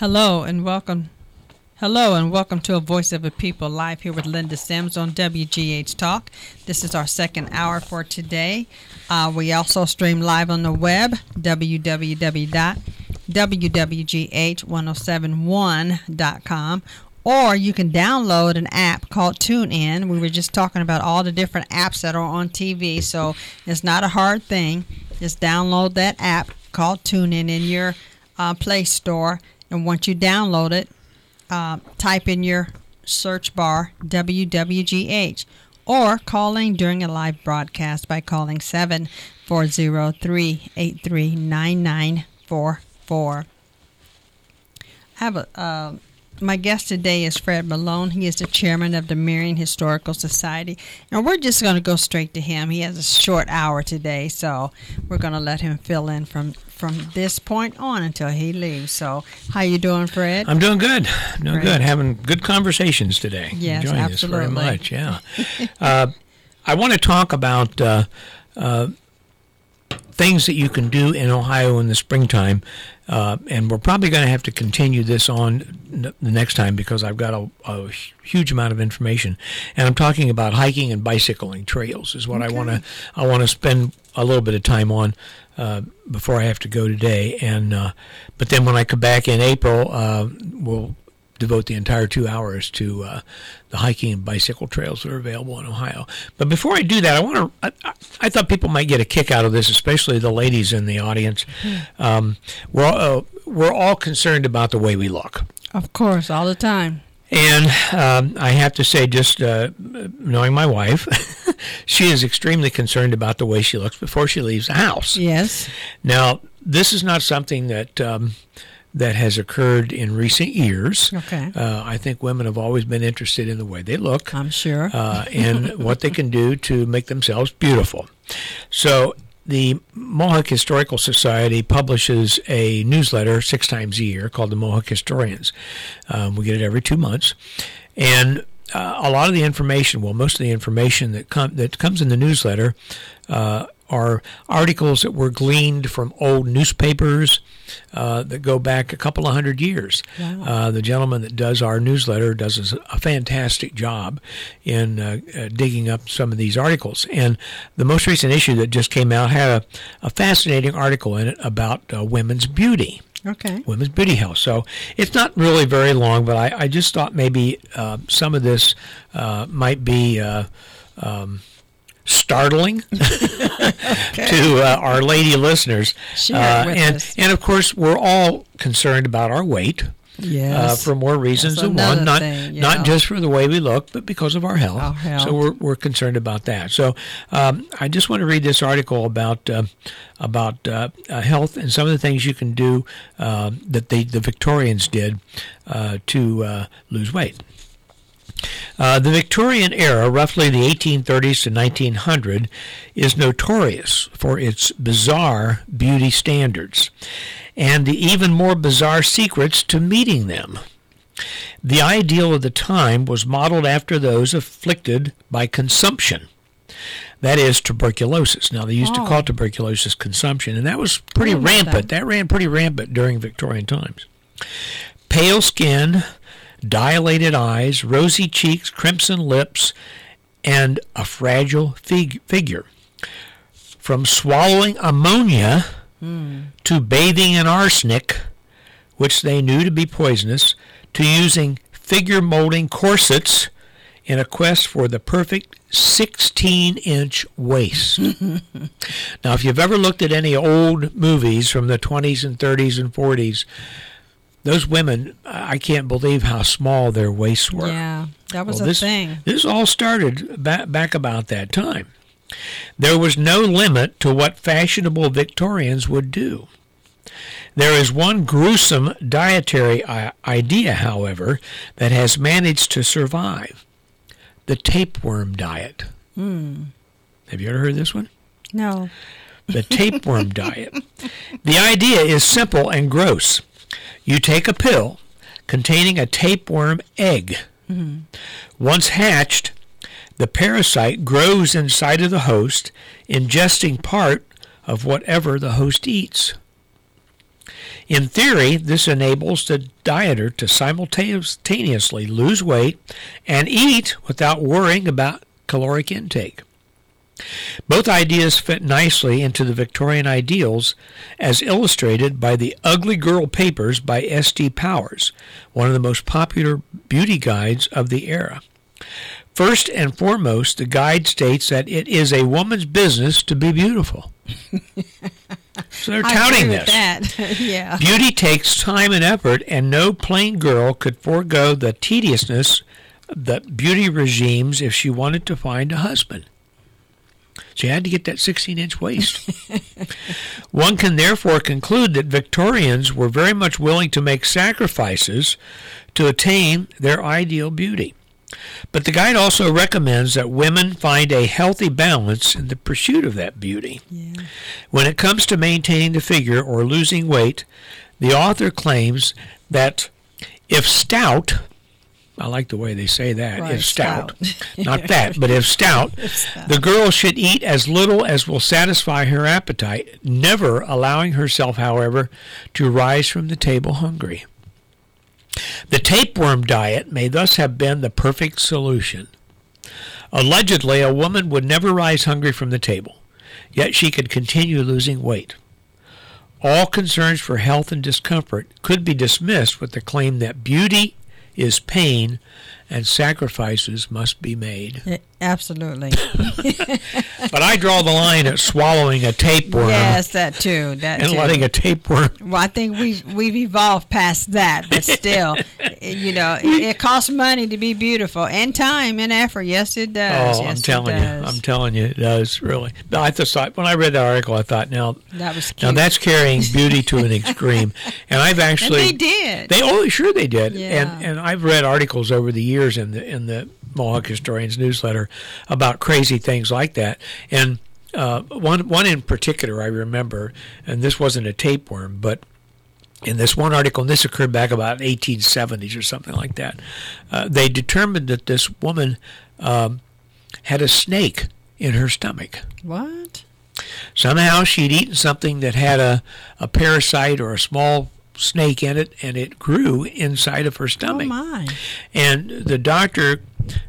Hello and welcome. Hello and welcome to A Voice of a People, live here with Linda Sims on WGH Talk. This is our second hour for today. We also stream live on the web, www.wwgh1071.com, or you can download an app called TuneIn. We were just talking about all the different apps that are on TV, so it's not a hard thing. Just download that app called TuneIn in your Play Store, and once you download it, type in your search bar WWGH, or calling during a live broadcast by calling 740-383-9944. I have my guest today is Fred Malone. He is the chairman of the Marion Historical Society, and we're just going to go straight to him. He has a short hour today, so we're going to let him fill in from this point on until he leaves. So, how you doing, Fred? I'm doing good. Good. Having good conversations today. Yes, enjoying absolutely. this very much. Yeah. I want to talk about things that you can do in Ohio in the springtime, and we're probably going to have to continue this on the next time because I've got a huge amount of information, and I'm talking about hiking and bicycling trails is what Okay. I want to spend a little bit of time on before I have to go today, and but then when I come back in April, we'll devote the entire 2 hours to the hiking and bicycle trails that are available in Ohio. But before I do that, I thought people might get a kick out of this, especially the ladies in the audience. We're all concerned about the way we look. Of course, all the time. And I have to say, just knowing my wife, she is extremely concerned about the way she looks before she leaves the house. Yes. Now, this is not something that has occurred in recent years. Okay. I think women have always been interested in the way they look. I'm sure. And what they can do to make themselves beautiful. So the Mohawk Historical Society publishes a newsletter 6 times a year called the Mohawk Historians. We get it every 2 months. And a lot of the information, most of the information that comes in the newsletter are articles that were gleaned from old newspapers that go back a couple of hundred years. Wow. The gentleman that does our newsletter does a fantastic job in digging up some of these articles. And the most recent issue that just came out had a fascinating article in it about women's beauty. Okay. Women's beauty health. So it's not really very long, but I just thought maybe some of this might be startling to our lady listeners. Share it with us. And of course, we're all concerned about our weight. Yes. For more reasons That's than one, another not thing, not just for the way we look, but because of our health. Our health. So we're concerned about that. So I just want to read this article about health and some of the things you can do that the Victorians did to lose weight. The Victorian era, roughly the 1830s to 1900, is notorious for its bizarre beauty standards and the even more bizarre secrets to meeting them. The ideal of the time was modeled after those afflicted by consumption, that is, tuberculosis. Now, they used to call tuberculosis consumption, and that was pretty rampant. That ran pretty rampant during Victorian times. Pale skin, dilated eyes, rosy cheeks, crimson lips, and a fragile figure. From swallowing ammonia to bathing in arsenic, which they knew to be poisonous, to using figure molding corsets in a quest for the perfect 16-inch waist. Now, if you've ever looked at any old movies from the 20s and 30s and 40s, those women, I can't believe how small their waists were. Yeah, that was a thing. This all started back about that time. There was no limit to what fashionable Victorians would do. There is one gruesome dietary idea, however, that has managed to survive: the tapeworm diet. Have you ever heard of this one? No. The tapeworm diet. The idea is simple and gross. You take a pill containing a tapeworm egg. Once hatched, the parasite grows inside of the host, ingesting part of whatever the host eats. In theory, this enables the dieter to simultaneously lose weight and eat without worrying about caloric intake. Both ideas fit nicely into the Victorian ideals as illustrated by the Ugly Girl Papers by S.D. Powers, one of the most popular beauty guides of the era. First and foremost, the guide states that it is a woman's business to be beautiful. So they're touting this. That. Yeah. Beauty takes time and effort, and no plain girl could forego the tediousness of the beauty regimes if she wanted to find a husband. She had to get that 16-inch waist. One can therefore conclude that Victorians were very much willing to make sacrifices to attain their ideal beauty. But the guide also recommends that women find a healthy balance in the pursuit of that beauty. Yeah. When it comes to maintaining the figure or losing weight, the author claims that if stout, I like the way they say that, Right, if stout, not fat, but if stout, the girl should eat as little as will satisfy her appetite, never allowing herself, however, to rise from the table hungry. The tapeworm diet may thus have been the perfect solution. Allegedly, a woman would never rise hungry from the table, yet she could continue losing weight. All concerns for health and discomfort could be dismissed with the claim that beauty is pain and sacrifices must be made. Yeah, absolutely. But I draw the line at swallowing a tapeworm. Yes, that too. That and too. letting a tapeworm. Well, I think we've evolved past that, but still, it costs money to be beautiful, and time and effort. Yes, it does. Oh, yes, I'm telling you, it does really. I thought when I read that article, I thought, now that's carrying beauty to an extreme, and I've actually and they did. Sure they did, Yeah. and I've read articles over the years in the Mohawk Historian's newsletter about crazy things like that, and one in particular I remember, and this wasn't a tapeworm, but in this one article, and this occurred back about 1870s or something like that, they determined that this woman had a snake in her stomach. What? Somehow she'd eaten something that had a parasite or a small snake in it, and it grew inside of her stomach. Oh, my. And the doctor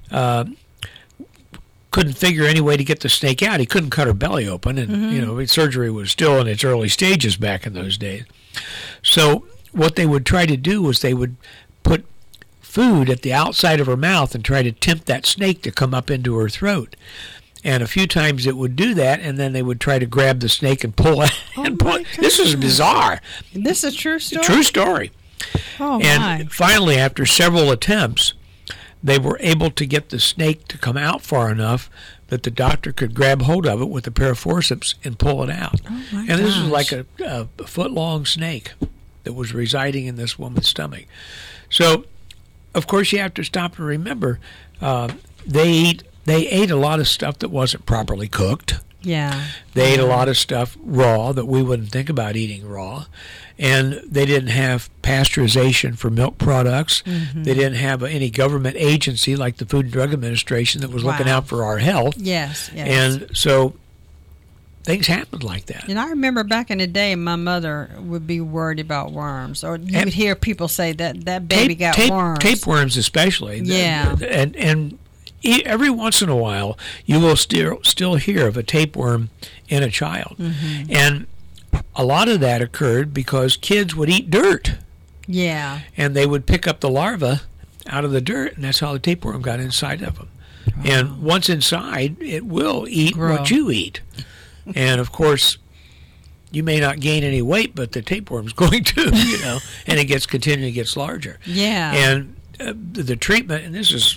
couldn't figure any way to get the snake out. He couldn't cut her belly open, and surgery was still in its early stages back in those days. So what they would try to do was they would put food at the outside of her mouth and try to tempt that snake to come up into her throat. And a few times it would do that, and then they would try to grab the snake and pull it. This is bizarre. This is a true story? True story. Oh, and finally, after several attempts, they were able to get the snake to come out far enough that the doctor could grab hold of it with a pair of forceps and pull it out. Oh, my and this gosh. was like a foot-long snake that was residing in this woman's stomach. So, of course, you have to stop and remember, they ate a lot of stuff that wasn't properly cooked. Yeah. They ate a lot of stuff raw that we wouldn't think about eating raw. And they didn't have pasteurization for milk products. Mm-hmm. They didn't have any government agency like the Food and Drug Administration that was looking out for our health. Yes. And so things happened like that. And I remember back in the day, my mother would be worried about worms. Or you would hear people say that baby got worms. Tapeworms especially. Yeah. And every once in a while, you will still hear of a tapeworm in a child. Mm-hmm. And a lot of that occurred because kids would eat dirt. Yeah. And they would pick up the larva out of the dirt, and that's how the tapeworm got inside of them. Wow. And once inside, it will eat what you eat. And, of course, you may not gain any weight, but the tapeworm's going to, and it continually gets larger. Yeah. And the treatment, and this is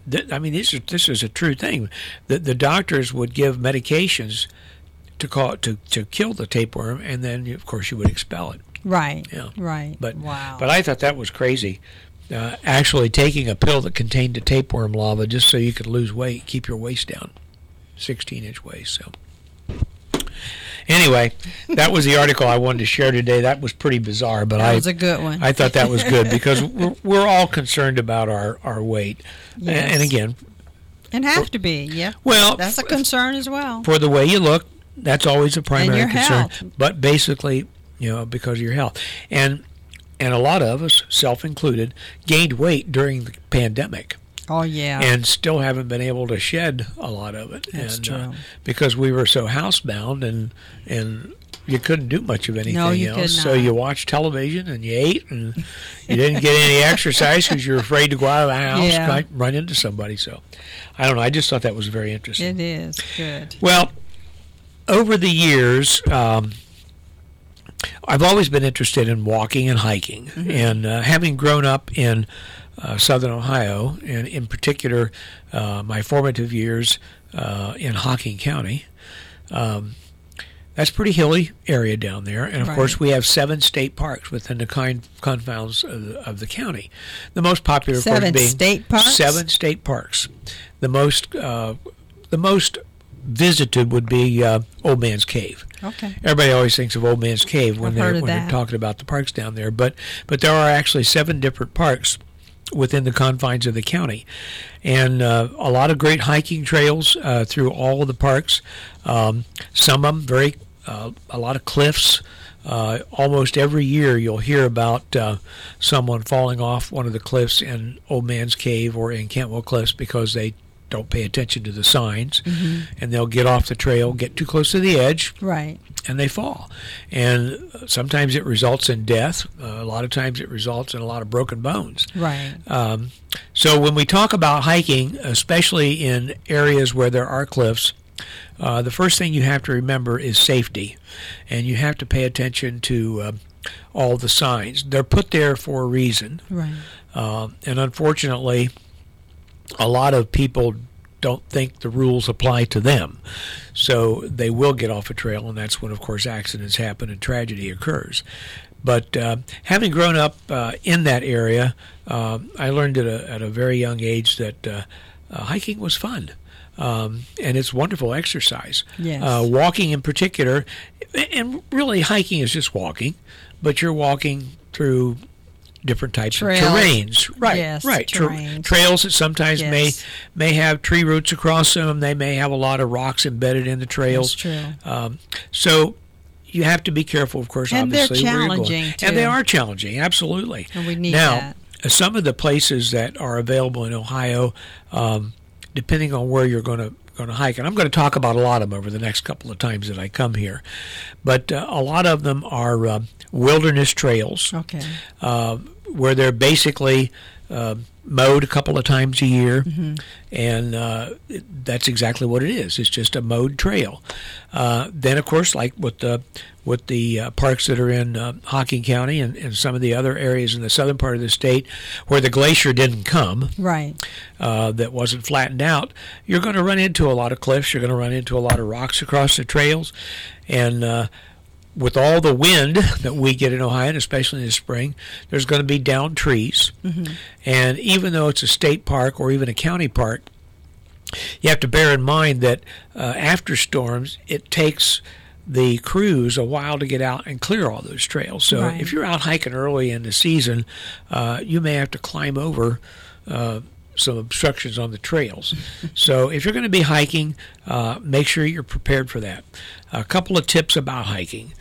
a true thing. The doctors would give medications to kill the tapeworm, and then of course you would expel it. Right. Yeah. Right. But wow. But I thought that was crazy. Actually taking a pill that contained a tapeworm larva just so you could lose weight, keep your waist down, 16-inch waist. So. Anyway, that was the article I wanted to share today. That was pretty bizarre, but that was a good one. I thought that was good because we're all concerned about our weight, yes. And again, and have to be, yeah. Well, that's a concern as well. For the way you look, that's always a primary and your concern. Health. But basically, because of your health. And a lot of us, self included, gained weight during the pandemic. Oh, yeah. And still haven't been able to shed a lot of it. That's true. Because we were so housebound and you couldn't do much of anything you else. Could not. So you watched television and you ate and you didn't get any exercise because you were afraid to go out of the house and run into somebody. So I don't know. I just thought that was very interesting. It is. Good. Well, over the years, I've always been interested in walking and hiking. Mm-hmm. And having grown up in Southern Ohio, and in particular my formative years in Hocking County, that's a pretty hilly area down there. And, of course, we have 7 state parks within the confines of the county. The most popular, of course, being 7 state parks. The most visited would be Old Man's Cave. Okay. Everybody always thinks of Old Man's Cave when they're talking about the parks down there. But there are actually 7 different parks within the confines of the county, and a lot of great hiking trails through all of the parks. Some of them a lot of cliffs. Almost every year you'll hear about someone falling off one of the cliffs in Old Man's Cave or in Cantwell Cliffs because they don't pay attention to the signs, and they'll get off the trail, get too close to the edge, right, and they fall. And sometimes it results in death. A lot of times it results in a lot of broken bones. Right. So when we talk about hiking, especially in areas where there are cliffs, the first thing you have to remember is safety, and you have to pay attention to all the signs. They're put there for a reason. Right. And unfortunately, a lot of people don't think the rules apply to them. So they will get off a trail, and that's when, of course, accidents happen and tragedy occurs. But having grown up in that area, I learned at a very young age that hiking was fun. And it's wonderful exercise. Yes. Walking in particular, and really hiking is just walking, but you're walking through different types of terrains. Right, yes, right. Terrains. Trails that sometimes may have tree roots across them. They may have a lot of rocks embedded in the trails. That's true. So you have to be careful, of course, and obviously. They're challenging, too. And they are challenging, absolutely. And we need that. Now, some of the places that are available in Ohio, depending on where you're going to hike, and I'm going to talk about a lot of them over the next couple of times that I come here, but a lot of them are wilderness trails, where they're basically mowed a couple of times a year, and that's exactly what it is. It's just a mowed trail. Then, of course, like with the parks that are in Hocking County and some of the other areas in the southern part of the state where the glacier didn't come, right, that wasn't flattened out, you're going to run into a lot of cliffs. You're going to run into a lot of rocks across the trails, and with all the wind that we get in Ohio, and especially in the spring, there's going to be downed trees. And even though it's a state park or even a county park, you have to bear in mind that after storms, it takes the crews a while to get out and clear all those trails. So if you're out hiking early in the season, you may have to climb over some obstructions on the trails. So if you're going to be hiking, make sure you're prepared for that. A couple of tips about hiking.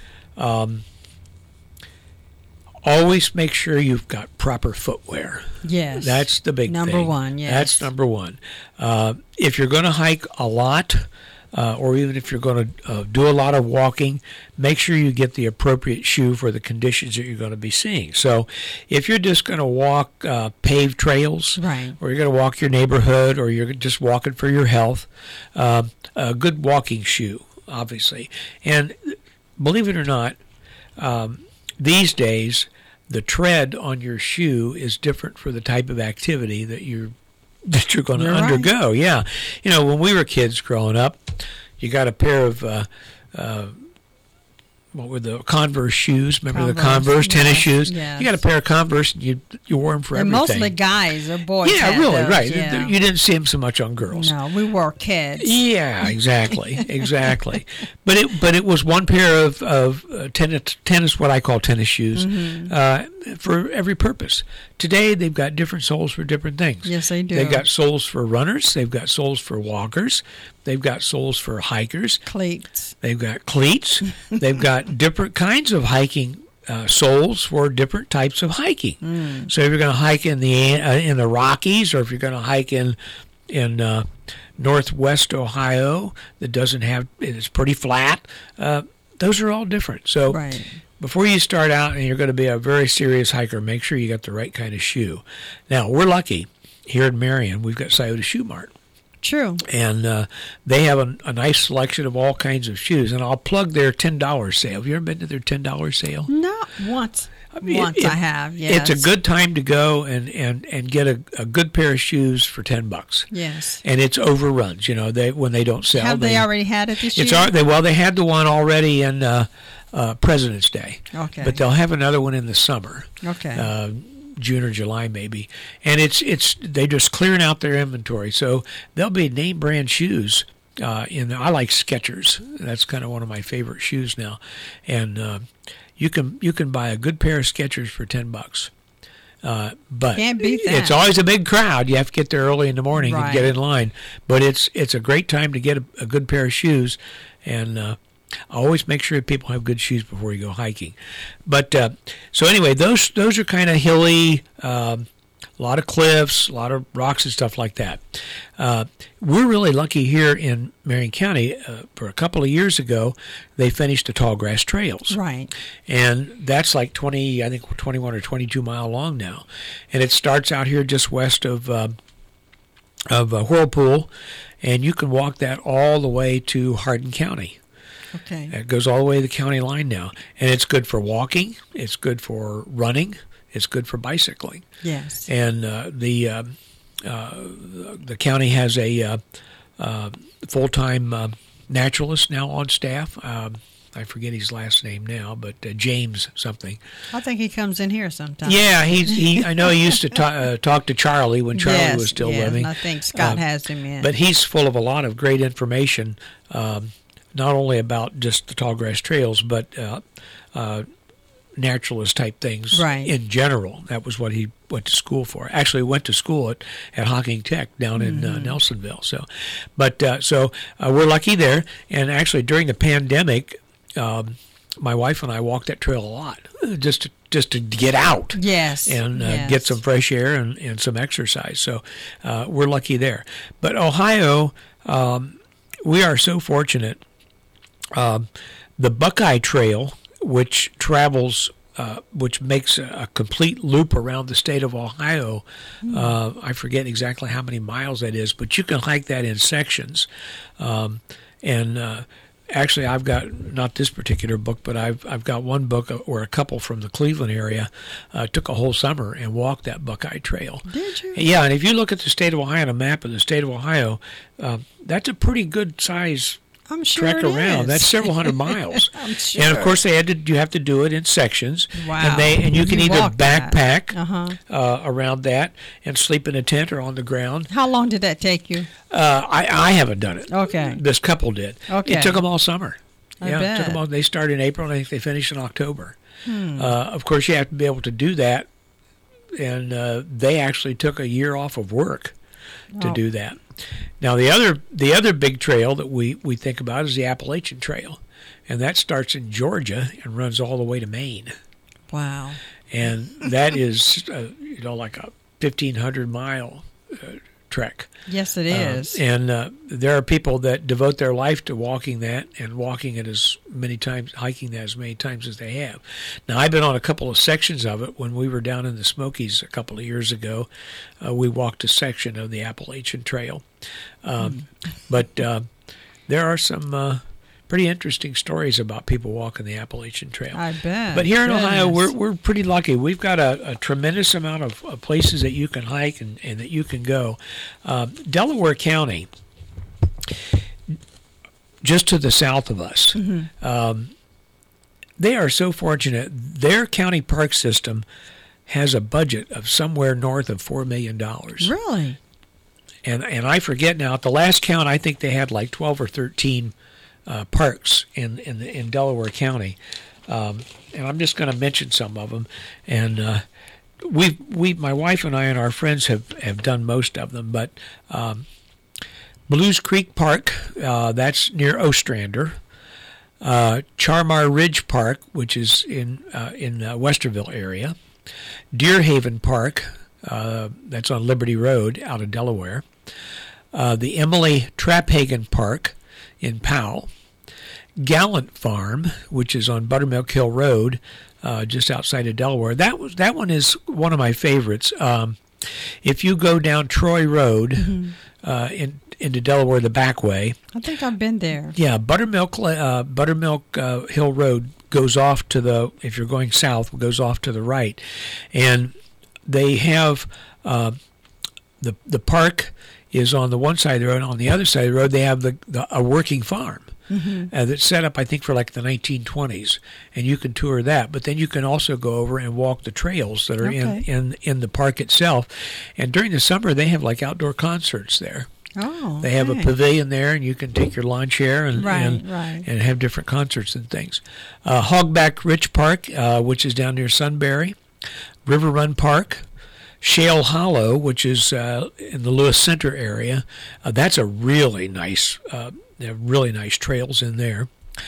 Always make sure you've got proper footwear. Yes. That's the big thing. Number one, yes. That's number one. If you're going to hike a lot, or even if you're going to do a lot of walking, make sure you get the appropriate shoe for the conditions that you're going to be seeing. So if you're just going to walk paved trails, right, or you're going to walk your neighborhood, or you're just walking for your health, a good walking shoe, obviously. And believe it or not, these days, the tread on your shoe is different for the type of activity that you're going to undergo. Right. Yeah. You know, when we were kids growing up, you got a pair of what were the Converse shoes? Remember the Converse tennis shoes? Yes. You got a pair of Converse, and you wore them for everything. Mostly guys or boys. Yeah, really, those, right. Yeah. You didn't see them so much on girls. No, we were kids. Yeah, exactly, exactly. But it was one pair of tennis, what I call tennis shoes. for every purpose. Today, they've got different soles for different things. Yes, they do. They've got soles for runners. They've got soles for walkers. They've got soles for hikers. Cleats. They've got cleats. They've got different kinds of hiking soles for different types of hiking. So if you're going to hike in the Rockies, or if you're going to hike in Northwest Ohio that doesn't have, it's pretty flat, those are all different. So Right. before you start out and you're going to be a very serious hiker, make sure you got the right kind of shoe. Now, we're lucky here in Marion. We've got Scioto Shoe Mart. True. And they have a nice selection of all kinds of shoes. And I'll plug their $10 sale. Have you ever been to their $10 sale? Not once. Once I have, yes. It's a good time to go and get a good pair of shoes for $10. Yes. And it's overruns, when they don't sell. Have they already had it this year? They had the one already in President's Day. Okay. But they'll have another one in the summer. Okay. June or July maybe. And they're just clearing out their inventory. So there'll be name brand shoes. I like Skechers. That's kind of one of my favorite shoes now. And you can buy a good pair of Skechers for $10. But Can't beat that. It's always a big crowd. You have to get there early in the morning and get in line. But it's a great time to get a good pair of shoes. And always make sure people have good shoes before you go hiking. But so anyway, those are kind of hilly, a lot of cliffs, a lot of rocks and stuff like that. We're really lucky here in Marion County. For a couple of years ago, they finished the Tall Grass Trails. Right. And that's like 21 or 22 mile long now. And it starts out here just west of Whirlpool, and you can walk that all the way to Hardin County. Okay. It goes all the way to the county line now. And it's good for walking. It's good for running. It's good for bicycling. Yes. And the county has a full-time naturalist now on staff. I forget his last name now, but James something. I think he comes in here sometime. Yeah, I know he used to talk to Charlie when Charlie was still living. I think Scott has him in. But he's full of a lot of great information, not only about just the Tall Grass Trails, but naturalist type things in general. That was what he went to school for. Actually went to school at Hocking Tech down in Nelsonville. So we're lucky there. And actually during the pandemic, my wife and I walked that trail a lot just to get out. Yes. And get some fresh air and some exercise. So we're lucky there. But Ohio, we are so fortunate. The Buckeye Trail, which travels, which makes a complete loop around the state of Ohio. I forget exactly how many miles that is, but you can hike that in sections. Actually, I've got not this particular book, but I've got one book where a couple from the Cleveland area took a whole summer and walked that Buckeye Trail. Did you? Yeah, and if you look at the state of Ohio, on a map of the state of Ohio, that's a pretty good size. I'm sure trek it around. is. That's several hundred miles. I'm sure. And of course, you have to do it in sections. Wow. And you can either walk that. backpack around that and sleep in a tent or on the ground. How long did that take you? I haven't done it. Okay. This couple did. Okay. It took them all summer. I It bet. took them all. They started in April, and I think they finished in October. Of course, you have to be able to do that, and they actually took a year off of work to do that. Now, the other big trail that we think about is the Appalachian Trail, and that starts in Georgia and runs all the way to Maine. Wow. And that is, like a 1,500-mile trek. Yes, it is. And there are people that devote their life to walking that and walking it as many times, hiking that as many times as they have. Now, I've been on a couple of sections of it. When we were down in the Smokies a couple of years ago, we walked a section of the Appalachian Trail. But there are some pretty interesting stories about people walking the Appalachian Trail. I bet. But here in Ohio, Goodness. we're pretty lucky. We've got a tremendous amount of places that you can hike and that you can go. Delaware County, just to the south of us, they are so fortunate. Their county park system has a budget of somewhere north of $4 million. Really? And I forget now. At the last count, I think they had like 12 or 13 parks in Delaware County. And I'm just going to mention some of them. And my wife and I and our friends have done most of them. But Blues Creek Park, that's near Ostrander. Charmar Ridge Park, which is in Westerville area. Deer Haven Park, that's on Liberty Road out of Delaware. The Emily Traphagen Park in Powell. Gallant Farm, which is on Buttermilk Hill Road, just outside of Delaware. That one is one of my favorites. If you go down Troy Road into Delaware the back way, I think I've been there. Yeah, Buttermilk Hill Road goes off to if you're going south, goes off to the right, and they have the park is on the one side of the road. On the other side of the road, they have a working farm. That's set up, I think, for like the 1920s, and you can tour that. But then you can also go over and walk the trails that are in the park itself. And during the summer, they have like outdoor concerts there. Oh, they have a pavilion there, and you can take your lawn chair and have different concerts and things. Hogback Ridge Park, which is down near Sunbury. River Run Park. Shale Hollow, which is in the Lewis Center area. That's a really nice. They have really nice trails in there.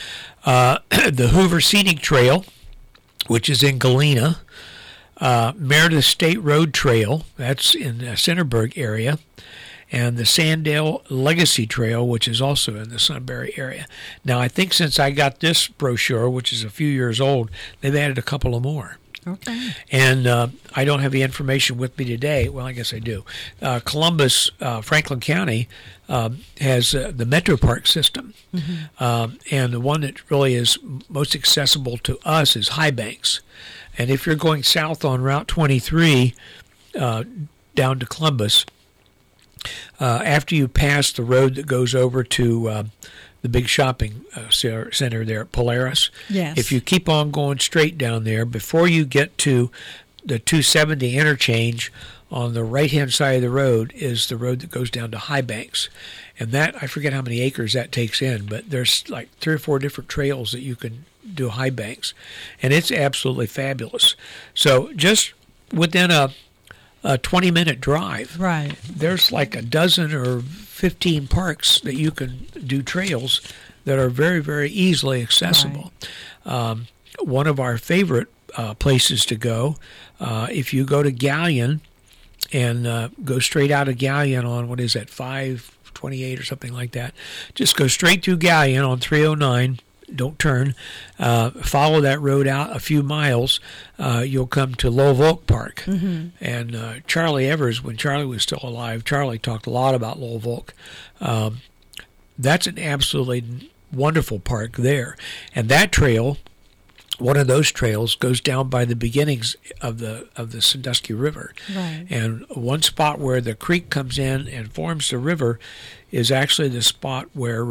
The Hoover Scenic Trail, which is in Galena. Meredith State Road Trail, that's in the Centerburg area. And the Sandale Legacy Trail, which is also in the Sunbury area. Now, I think since I got this brochure, which is a few years old, they've added a couple of more. Okay. And I don't have the information with me today. Well, I guess I do. Columbus, Franklin County, has the Metro Park system. And the one that really is most accessible to us is High Banks. And if you're going south on Route 23 down to Columbus, after you pass the road that goes over to the big shopping center there at Polaris. Yes. If you keep on going straight down there, before you get to the 270 interchange, on the right-hand side of the road is the road that goes down to High Banks. And that, I forget how many acres that takes in, but there's like 3 or 4 different trails that you can do High Banks. And it's absolutely fabulous. So just within a 20-minute drive, right, there's like a dozen or 15 parks that you can do trails that are very, very easily accessible. Right. One of our favorite places to go, if you go to Galleon and go straight out of Galleon on, 528 or something like that, just go straight through Galleon on 309. Don't turn. Follow that road out a few miles. You'll come to Lowell Oak Park. And Charlie Evers, when Charlie was still alive, Charlie talked a lot about Lowell Oak. That's an absolutely wonderful park there. And that trail, one of those trails, goes down by the beginnings of the Sandusky River. Right. And one spot where the creek comes in and forms the river is actually the spot where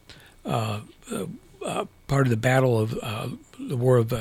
part of the battle of the war of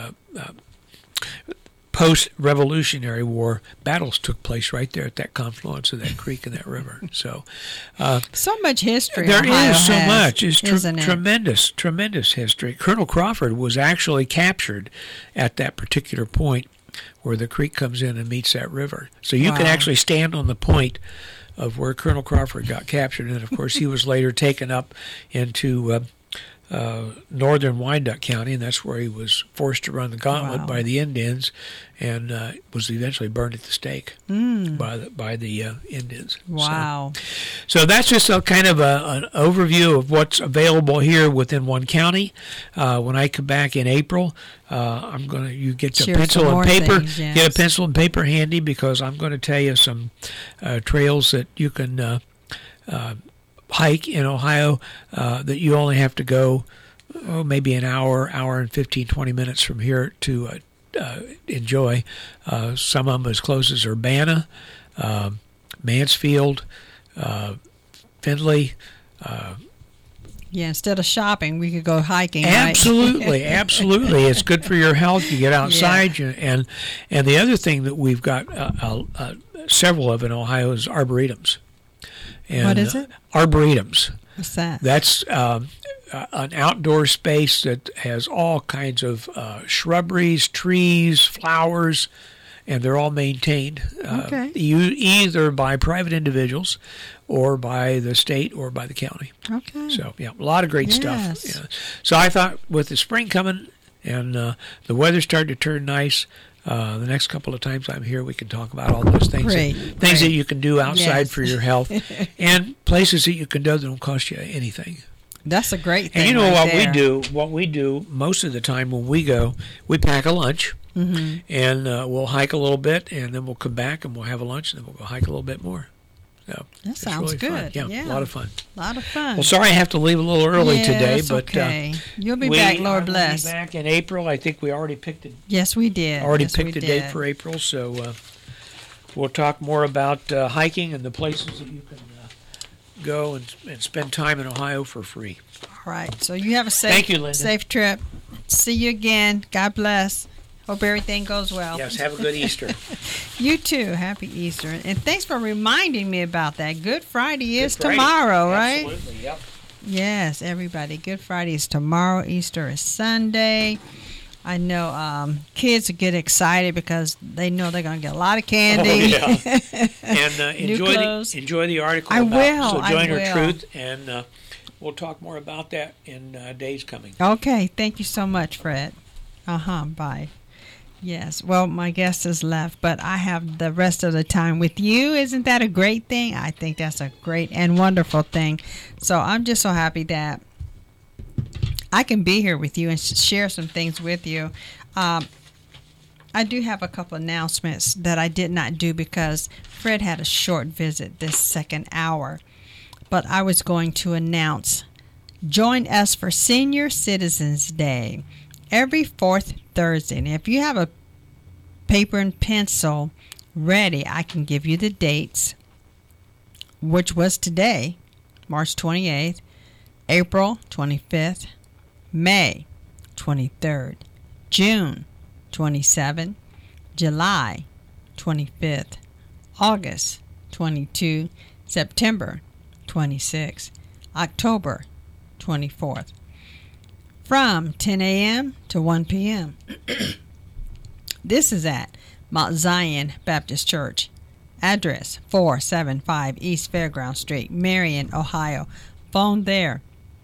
post-Revolutionary War battles took place right there at that confluence of that creek and that river. So much history. There Ohio is so has, much. It's isn't tremendous history. Colonel Crawford was actually captured at that particular point where the creek comes in and meets that river. So you can actually stand on the point of where Colonel Crawford got captured, and of course he was later taken up into northern Wyandotte County, and that's where he was forced to run the gauntlet by the Indians, and was eventually burned at the stake by the Indians. Wow! So that's just a kind of an overview of what's available here within one county. When I come back in April, you get a pencil and paper. Things, yes. Get a pencil and paper handy, because I'm going to tell you some trails that you can hike in Ohio that you only have to go maybe an hour and 15, 20 minutes from here to enjoy. Some of them as close as Urbana, Mansfield, Findlay. Instead of shopping, we could go hiking. Absolutely, right? Absolutely. It's good for your health. You get outside, and the other thing that we've got several of in Ohio is arboretums. And, what is it? Arboretums. What's that? That's an outdoor space that has all kinds of shrubberies, trees, flowers, and they're all maintained either by private individuals or by the state or by the county. Okay. So, yeah, a lot of great stuff. Yeah. So I thought with the spring coming and the weather starting to turn nice, the next couple of times I'm here, we can talk about all those things. Things that you can do outside for your health and places that you can do that don't cost you anything. That's a great thing. And you know right what we do most of the time when we go, we pack a lunch. Mm-hmm. And we'll hike a little bit, and then we'll come back and we'll have a lunch, and then we'll go hike a little bit more. So that sounds really good. Fun. Yeah, a lot of fun. A lot of fun. Well, sorry I have to leave a little early today, but okay. You'll be back, Lord bless. We'll be back in April. I think we already picked it. Yes, we did. Picked a date for April, so we'll talk more about hiking and the places that you can go and spend time in Ohio for free. All right. So you have a Thank you, Linda. safe trip. See you again. God bless. Hope everything goes well. Yes, have a good Easter. You too. Happy Easter. And thanks for reminding me about that. Good Friday is tomorrow, right? Absolutely, yep. Yes, everybody. Good Friday is tomorrow. Easter is Sunday. I know kids get excited because they know they're going to get a lot of candy. Oh, yeah. And enjoy the article about Sojourner Truth, and we'll talk more about that in days coming. Okay. Thank you so much, Fred. Bye. Yes. Well, my guest has left, but I have the rest of the time with you. Isn't that a great thing? I think that's a great and wonderful thing. So I'm just so happy that I can be here with you and share some things with you. I do have a couple announcements that I did not do because Fred had a short visit this second hour. But I was going to announce, join us for Senior Citizens Day every fourth Thursday. And if you have a paper and pencil ready, I can give you the dates, which was today, March 28th, April 25th, May 23rd, June 27th, July 25th, August 22, September 26th, October 24th. From 10 a.m. to 1 p.m. This is at Mount Zion Baptist Church. Address 475 East Fairground Street, Marion, Ohio. Phone there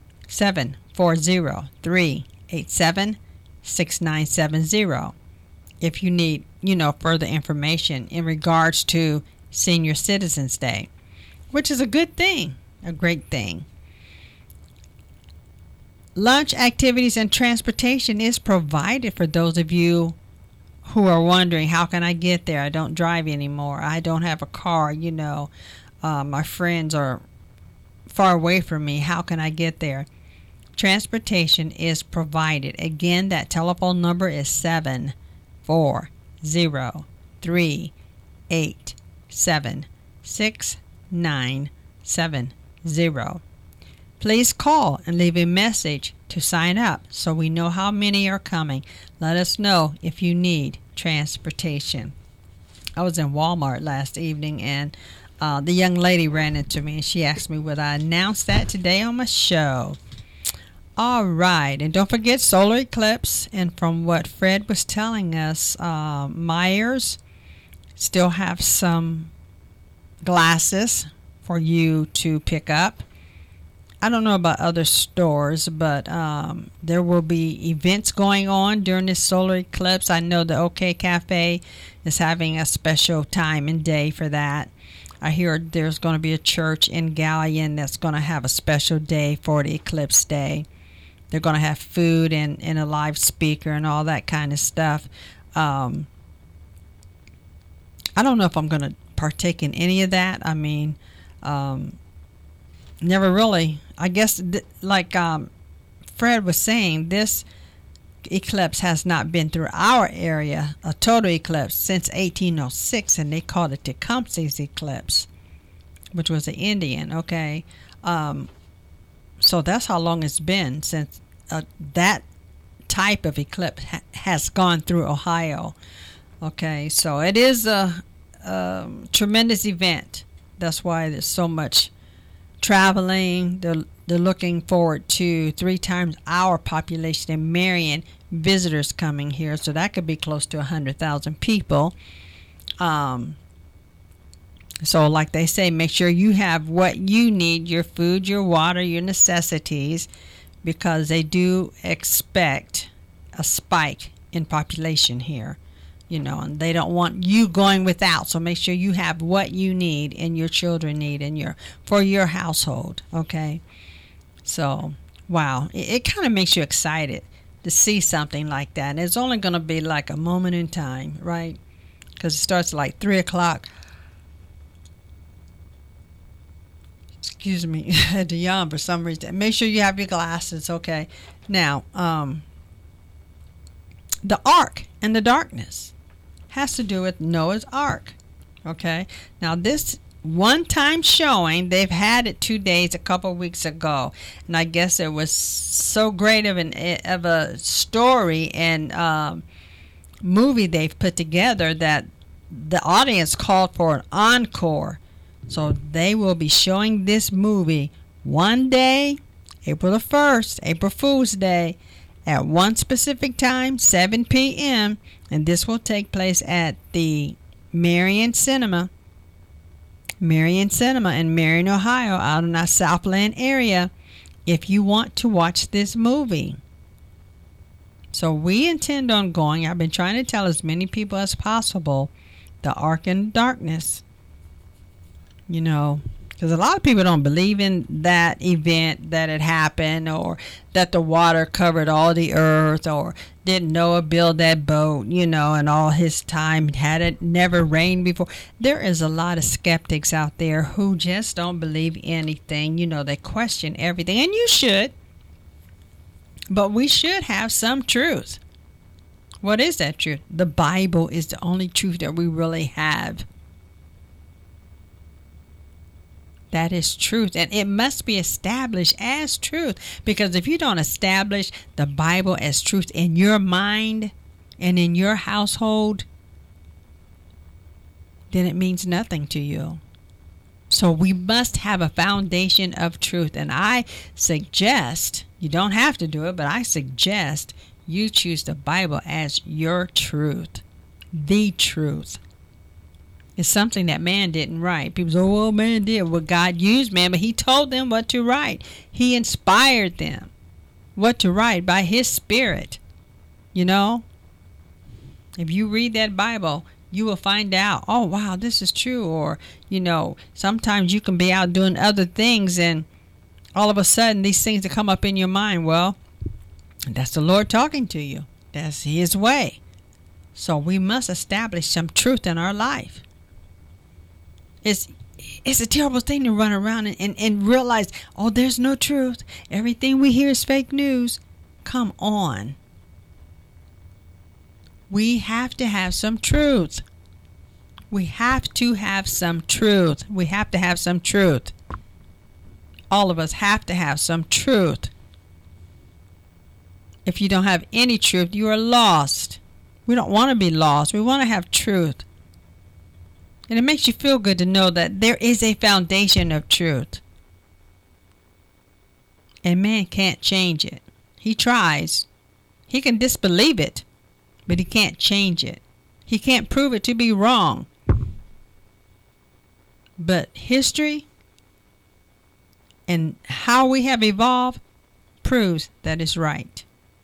740-387-6970. If you need, further information in regards to Senior Citizens Day, which is a good thing, a great thing. Lunch, activities, and transportation is provided for those of you who are wondering, how can I get there? I don't drive anymore. I don't have a car. My friends are far away from me. How can I get there? Transportation is provided. Again, that telephone number is 740-387-6970. Please call and leave a message to sign up so we know how many are coming. Let us know if you need transportation. I was in Walmart last evening, and the young lady ran into me, and she asked me would I announce that today on my show. All right, and don't forget solar eclipse. And from what Fred was telling us, Myers still have some glasses for you to pick up. I don't know about other stores, but there will be events going on during this solar eclipse. I know the OK Cafe is having a special time and day for that. I hear there's going to be a church in Galion that's going to have a special day for the eclipse day. They're going to have food and a live speaker and all that kind of stuff. I don't know if I'm going to partake in any of that. I mean, never really. I guess, Fred was saying, this eclipse has not been through our area, a total eclipse, since 1806, and they called it Tecumseh's eclipse, which was an Indian, okay? So that's how long it's been since that type of eclipse has gone through Ohio, okay? So it is a tremendous event. That's why there's so much traveling. They're looking forward to 3 times our population in Marion visitors coming here, so that could be close to 100,000 people. So like they say, make sure you have what you need, your food, your water, your necessities, because they do expect a spike in population here, and they don't want you going without. So make sure you have what you need and your children need and for your household. Okay. So, wow, it kind of makes you excited to see something like that. And it's only going to be like a moment in time, right? Because it starts at like 3 o'clock. Excuse me, I had to yawn for some reason. Make sure you have your glasses, okay? Now, the ark and the darkness has to do with Noah's Ark, okay? Now, this one-time showing, they've had it 2 days a couple of weeks ago, and I guess it was so great of a story and movie they've put together that the audience called for an encore. So they will be showing this movie one day, April the 1st, April Fool's Day, at one specific time, 7 p.m., and this will take place at the Marion Cinema in Marion, Ohio, out in our Southland area, if you want to watch this movie. So we intend on going. I've been trying to tell as many people as possible the Ark and Darkness. Because a lot of people don't believe in that event, that it happened, or that the water covered all the earth, or didn't Noah build that boat, and all his time had it never rained before. There is a lot of skeptics out there who just don't believe anything. They question everything, and you should. But we should have some truth. What is that truth? The Bible is the only truth that we really have. That is truth, and it must be established as truth, because if you don't establish the Bible as truth in your mind and in your household, then it means nothing to you. So we must have a foundation of truth, and I suggest, you don't have to do it, but I suggest you choose the Bible as your truth, the truth. It's something that man didn't write. People say, oh, well, man did. Well, God used man, but he told them what to write. He inspired them what to write by his Spirit. If you read that Bible, you will find out, oh, wow, this is true. Or, sometimes you can be out doing other things, and all of a sudden these things that come up in your mind, well, that's the Lord talking to you. That's his way. So we must establish some truth in our life. It's a terrible thing to run around and realize, oh, there's no truth. Everything we hear is fake news. Come on. We have to have some truth. We have to have some truth. We have to have some truth. All of us have to have some truth. If you don't have any truth, you are lost. We don't want to be lost. We want to have truth. And it makes you feel good to know that there is a foundation of truth. And man can't change it. He tries. He can disbelieve it, but he can't change it. He can't prove it to be wrong. But history and how we have evolved proves that it's right.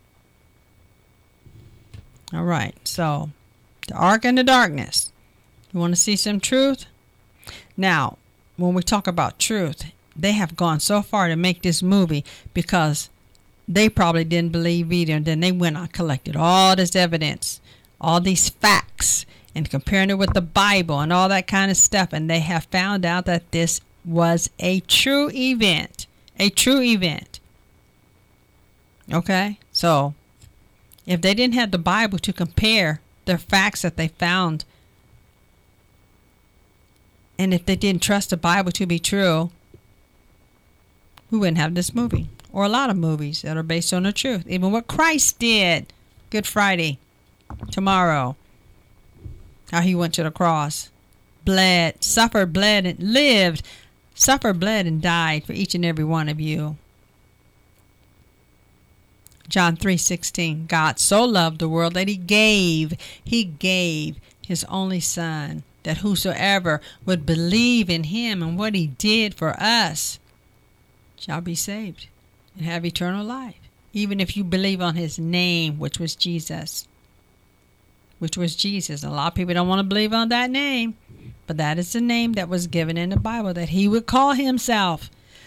All right, so the Ark and the Darkness. You want to see some truth? Now, when we talk about truth, they have gone so far to make this movie because they probably didn't believe either. And then they went and collected all this evidence, all these facts, and comparing it with the Bible and all that kind of stuff. And they have found out that this was a true event. A true event. Okay? So, if they didn't have the Bible to compare the facts that they found, and if they didn't trust the Bible to be true, we wouldn't have this movie. Or a lot of movies that are based on the truth. Even what Christ did. Good Friday. Tomorrow. How he went to the cross. Bled. Suffered, bled, and lived. suffered, bled, and died for each and every one of you. John 3:16, God so loved the world that he gave his only Son, that whosoever would believe in him and what he did for us shall be saved and have eternal life, even if you believe on his name, which was Jesus. A lot of people don't want to believe on that name, but that is the name that was given in the Bible that he would call himself.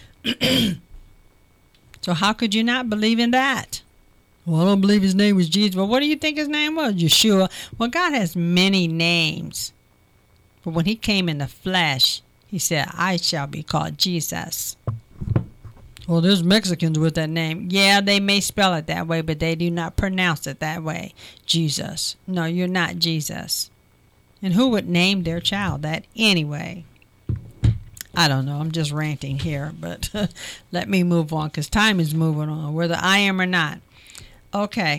So how could you not believe in that? Well, I don't believe his name was Jesus. Well, what do you think his name was? Yeshua. Well, God has many names. But when he came in the flesh, he said, I shall be called Jesus. Well, there's Mexicans with that name. Yeah, they may spell it that way, but they do not pronounce it that way. Jesus. No, you're not Jesus. And who would name their child that anyway? I don't know. I'm just ranting here, but let me move on because time is moving on, whether I am or not. Okay.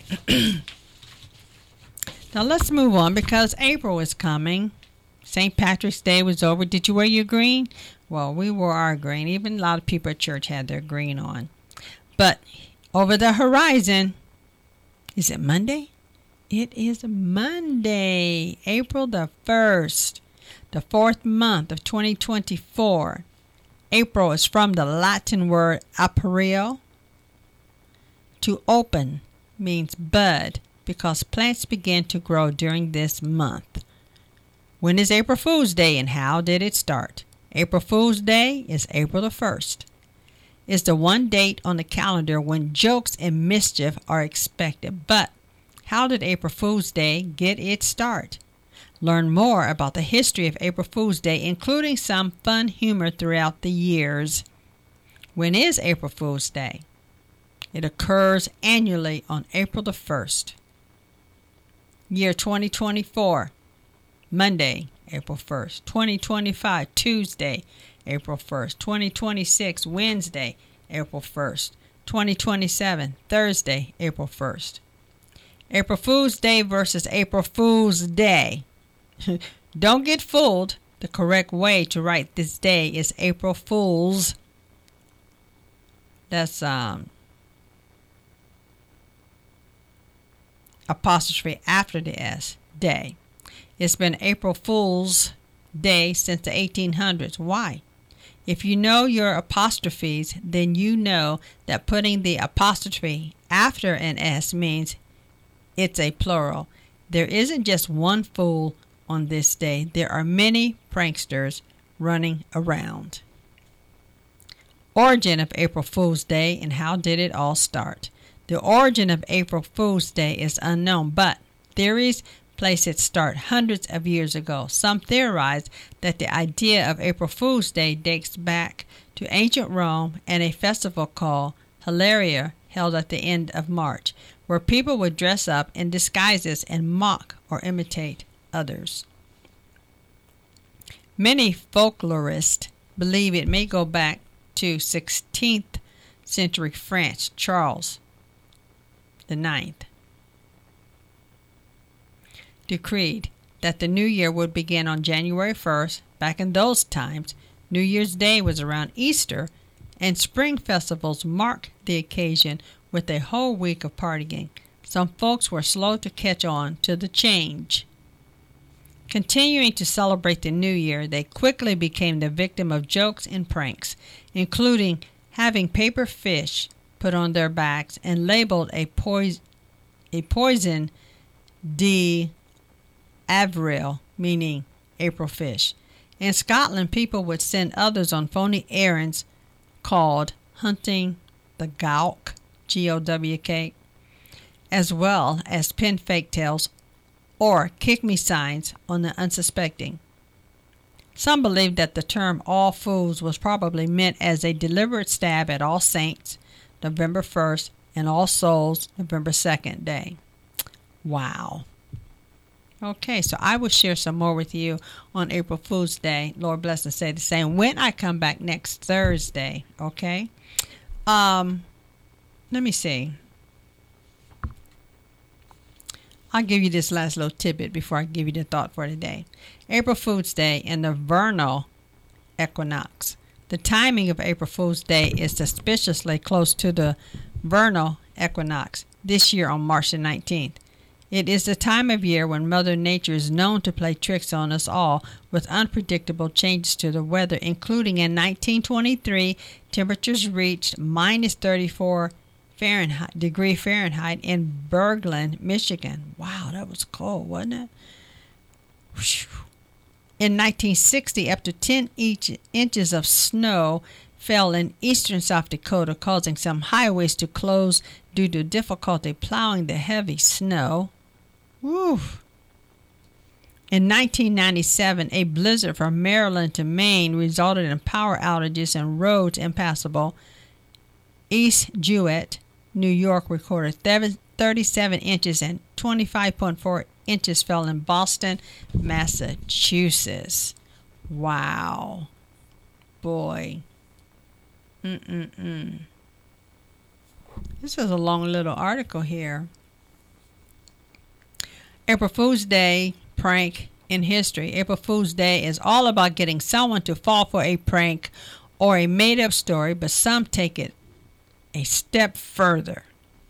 Now let's move on because April is coming. St. Patrick's Day was over. Did you wear your green? Well, we wore our green. Even a lot of people at church had their green on. But over the horizon, is it Monday? It is Monday, April the 1st, the 4th month of 2024. April is from the Latin word aperio. To open means bud because plants begin to grow during this month. When is April Fool's Day and how did it start? April Fool's Day is April the 1st. It's the one date on the calendar when jokes and mischief are expected. But how did April Fool's Day get its start? Learn more about the history of April Fool's Day, including some fun humor throughout the years. When is April Fool's Day? It occurs annually on April the 1st. Year 2024, Monday, April 1st. 2025, Tuesday, April 1st. 2026, Wednesday, April 1st. 2027, Thursday, April 1st. April Fool's Day versus April Fool's Day. Don't get fooled. The correct way to write this day is April Fool's. That's apostrophe after the S, day. It's been April Fool's Day since the 1800s. Why? If you know your apostrophes, then you know that putting the apostrophe after an S means it's a plural. There isn't just one fool on this day. There are many pranksters running around. Origin of April Fool's Day and how did it all start? The origin of April Fool's Day is unknown, but theories place its start hundreds of years ago. Some theorize that the idea of April Fool's Day dates back to ancient Rome and a festival called Hilaria held at the end of March, where people would dress up in disguises and mock or imitate others. Many folklorists believe it may go back to 16th century France. Charles IX decreed that the new year would begin on January 1st. Back in those times, New Year's Day was around Easter, and spring festivals marked the occasion with a whole week of partying. Some folks were slow to catch on to the change. Continuing to celebrate the new year, they quickly became the victim of jokes and pranks, including having paper fish put on their backs and labeled a poison de Avril, meaning April fish. In Scotland, people would send others on phony errands called hunting the gowk, G-O-W-K, as well as pin fake tails or kick me signs on the unsuspecting. Some believe that the term All Fools was probably meant as a deliberate stab at All Saints, November 1st, and All Souls, November 2nd day. Wow. Okay, so I will share some more with you on April Fool's Day. Lord bless and say the same when I come back next Thursday, okay? Let me see. I'll give you this last little tidbit before I give you the thought for today. April Fool's Day and the vernal equinox. The timing of April Fool's Day is suspiciously close to the vernal equinox, this year on March the 19th. It is the time of year when Mother Nature is known to play tricks on us all with unpredictable changes to the weather, including in 1923, temperatures reached minus 34 degree Fahrenheit in Berglund, Michigan. Wow, that was cold, wasn't it? Whew. In 1960, up to 10 inches of snow fell in eastern South Dakota, causing some highways to close due to difficulty plowing the heavy snow. Woo. In 1997, a blizzard from Maryland to Maine resulted in power outages and roads impassable. East Jewett, New York, recorded 37 inches and 25.4 inches fell in Boston, Massachusetts. Wow. Boy. This was a long little article here. April Fool's Day prank in history. April Fool's Day is all about getting someone to fall for a prank or a made-up story, but some take it a step further.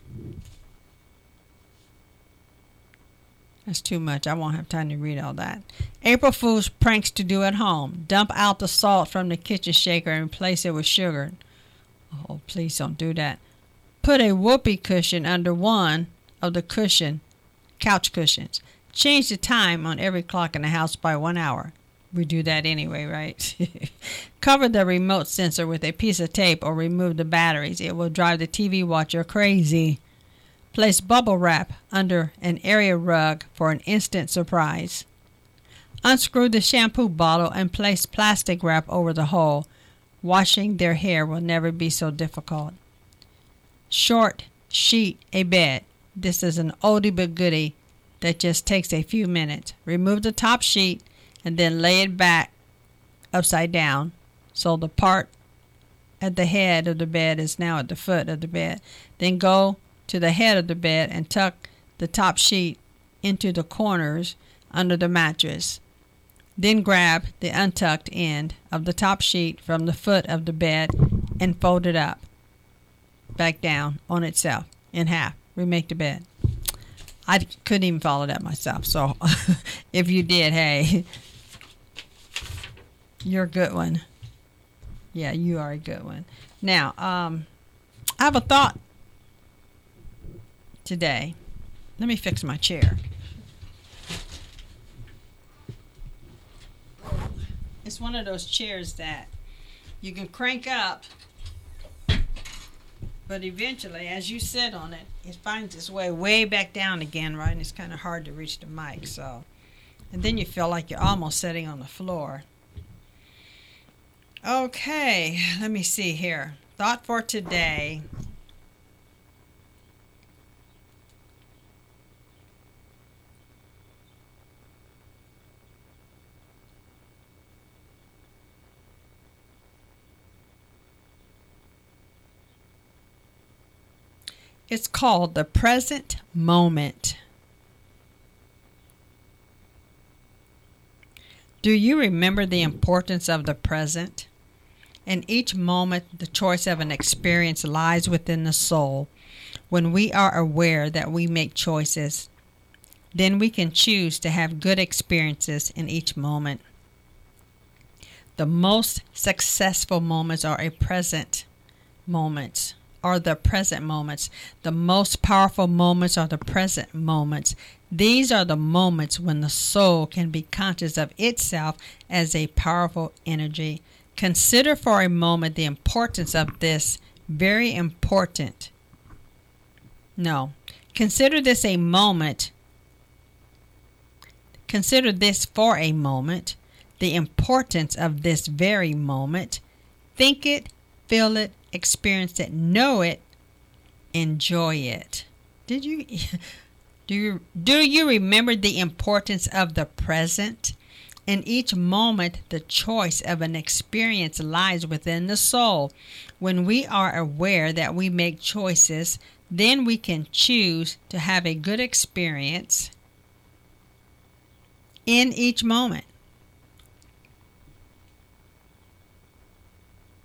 That's too much. I won't have time to read all that. April Fool's pranks to do at home. Dump out the salt from the kitchen shaker and replace it with sugar. Oh, please don't do that. Put a whoopee cushion under one of the couch cushions. Change the time on every clock in the house by 1 hour. We do that anyway, right? Cover the remote sensor with a piece of tape or remove the batteries. It will drive the TV watcher crazy. Place bubble wrap under an area rug for an instant surprise. Unscrew the shampoo bottle and place plastic wrap over the hole. Washing their hair will never be so difficult. Short sheet a bed. This is an oldie but goodie that just takes a few minutes. Remove the top sheet and then lay it back upside down so the part at the head of the bed is now at the foot of the bed. Then go to the head of the bed and tuck the top sheet into the corners under the mattress. Then grab the untucked end of the top sheet from the foot of the bed and fold it up back down on itself in half. Remake the bed. I couldn't even follow that myself, so if you did, hey, you're a good one. Yeah, you are a good one. Now, I have a thought today. Let me fix my chair. It's one of those chairs that you can crank up, but eventually, as you sit on it, it finds its way back down again, right? And it's kind of hard to reach the mic, so. And then you feel like you're almost sitting on the floor. Okay, let me see here. Thought for today. It's called the present moment. Do you remember the importance of the present? In each moment, the choice of an experience lies within the soul. When we are aware that we make choices, then we can choose to have good experiences in each moment. The most successful moments are the present moments. The most powerful moments are the present moments. These are the moments when the soul can be conscious of itself as a powerful energy. Consider for a moment the importance of this very important. No. Consider this a moment. Consider this for a moment. The importance of this very moment. Think it, feel it, experience it, know it, enjoy it. Do you remember the importance of the present? In each moment, the choice of an experience lies within the soul. When we are aware that we make choices, then we can choose to have a good experience in each moment.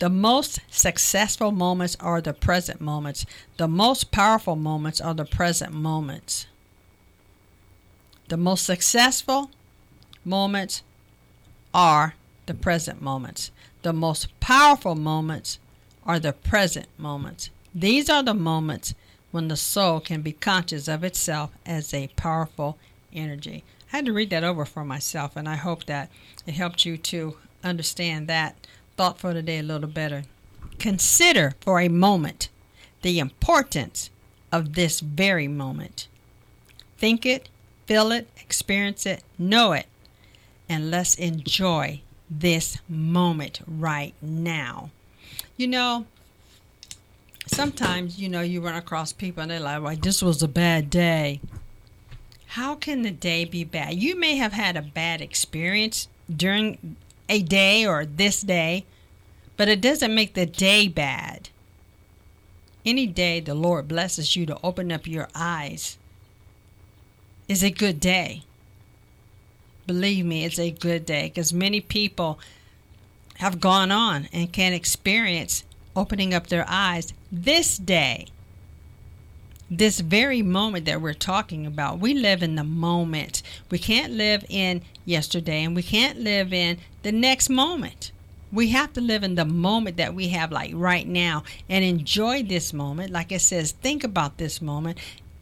The most successful moments are the present moments. The most powerful moments are the present moments. The most successful moments are the present moments. The most powerful moments are the present moments. These are the moments when the soul can be conscious of itself as a powerful energy. I had to read that over for myself, and I hope that it helped you to understand that thought for today a little better. Consider for a moment the importance of this very moment. Think it, feel it, experience it, know it, and let's enjoy this moment right now. You know, sometimes, you run across people and they're like, this was a bad day. How can the day be bad? You may have had a bad experience during a day or this day, but it doesn't make the day bad. Any day the Lord blesses you to open up your eyes is a good day. Believe me, it's a good day, because many people have gone on and can experience opening up their eyes this day. This very moment that we're talking about, we live in the moment. We can't live in yesterday, and we can't live in the next moment. We have to live in the moment that we have, like right now, and enjoy this moment. Like it says, think about this moment.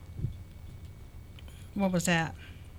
What was that?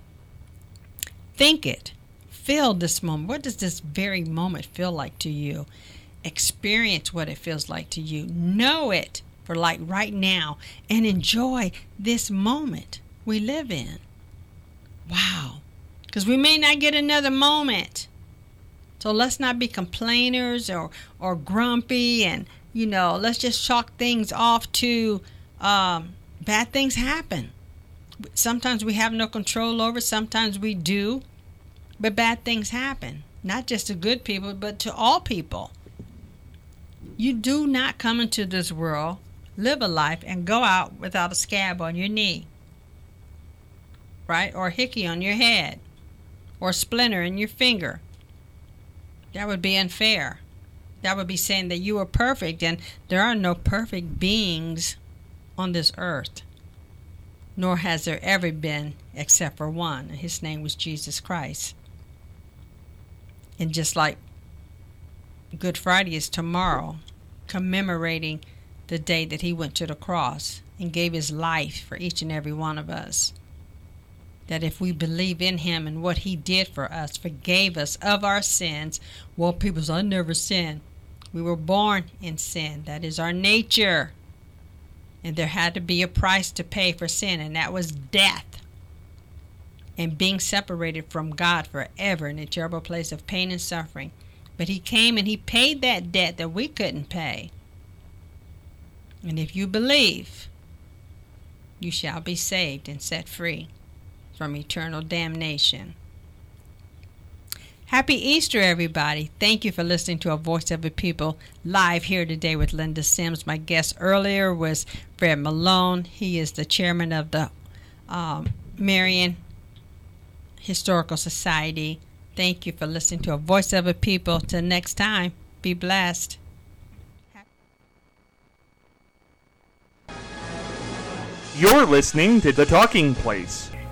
Think it. Feel this moment. What does this very moment feel like to you? Experience what it feels like to you. Know it for like right now, and enjoy this moment we live in. Wow. Because we may not get another moment. So let's not be complainers or grumpy, and let's just chalk things off to bad things happen. Sometimes we have no control over it, sometimes we do, but bad things happen. Not just to good people, but to all people. You do not come into this world, live a life, and go out without a scab on your knee, right? Or a hickey on your head, or a splinter in your finger. That would be unfair. That would be saying that you are perfect, and there are no perfect beings on this earth, nor has there ever been except for one, and his name was Jesus Christ. And just like Good Friday is tomorrow, commemorating the day that he went to the cross and gave his life for each and every one of us. That if we believe in him and what he did for us, forgave us of our sins. Well, people say, I never sinned. We were born in sin. That is our nature. And there had to be a price to pay for sin, and that was death. And being separated from God forever in a terrible place of pain and suffering. But he came and he paid that debt that we couldn't pay. And if you believe, you shall be saved and set free from eternal damnation. Happy Easter, everybody. Thank you for listening to A Voice of the People live here today with Linda Sims. My guest earlier was Fred Malone. He is the chairman of the Marion Historical Society. Thank you for listening to A Voice of the People. Till next time, be blessed. You're listening to The Talking Place.